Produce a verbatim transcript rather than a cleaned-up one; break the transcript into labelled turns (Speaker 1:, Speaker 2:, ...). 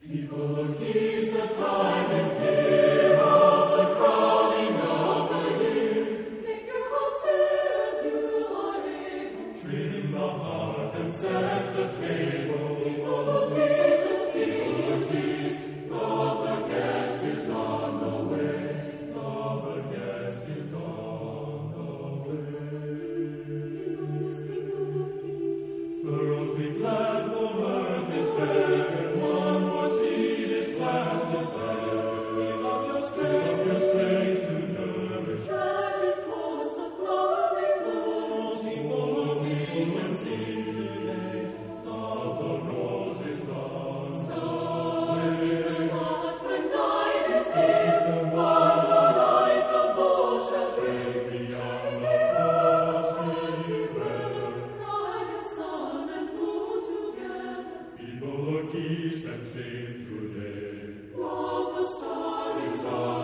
Speaker 1: People look east, the time is near of the crowning of the year. Make your house fair as you are able. Trim the hearth and set the table. People look east and see east. Love, the guest is on the way. Love, the guest is on the way. Furrows be glad, the earth is bare. East and sing today. Love, the star is on.